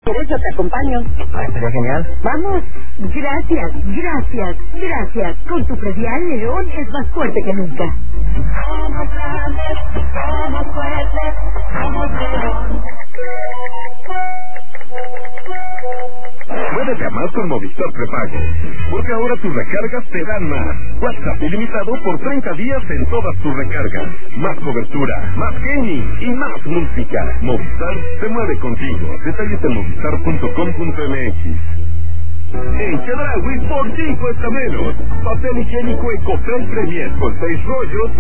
Yo te acompaño. Estaría genial. Vamos. Gracias. Con tu predial, León es más fuerte que nunca. Somos grandes, somos fuertes, somos León. Muévete a más con Movistar Prepago, porque ahora tus recargas te dan más. WhatsApp ilimitado por 30 días en todas tus recargas. Más cobertura, más gaming y más música. Movistar se mueve contigo. Detalles en movistar.com.mx. En Chedraui por 5 está menos. Papel higiénico Ecofel Premier con 6 rollos